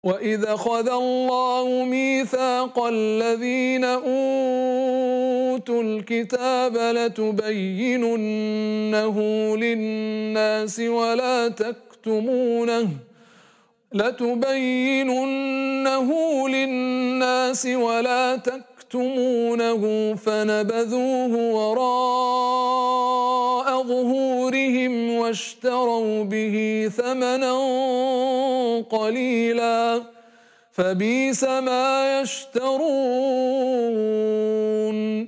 وَإِذْ أَخَذَ اللَّهُ مِيثَاقَ الَّذِينَ أُوتُوا الْكِتَابَ لَتُبَيِّنُنَّهُ لِلنَّاسِ وَلَا تَكْتُمُونَهُ فَنَبَذُوهُ وَرَاءَ ظُهُورِهِمْ وَاشْتَرَوْا بِهِ ثَمَنًا قَلِيلًا فَبِئْسَ مَا يَشْتَرُونَ